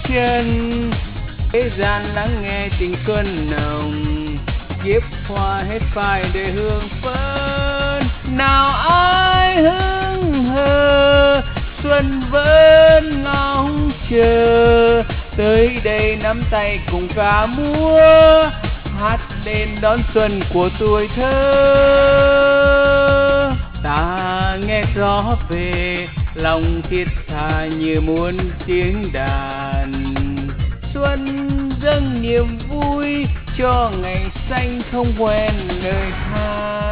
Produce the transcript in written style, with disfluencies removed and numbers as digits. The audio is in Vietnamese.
chân. Thế gian lắng nghe tình xuân nồng, kiếp hoa hết phai để hương phấn. Nào ai hững hờ, xuân vẫn ngóng chờ. Tới đây nắm tay cùng ca múa, hát lên đón xuân của tuổi thơ. Ta nghe gió về, lòng thiết tha như muôn tiếng đàn. Xuân dâng niềm vui cho ngày xanh không quen lời than.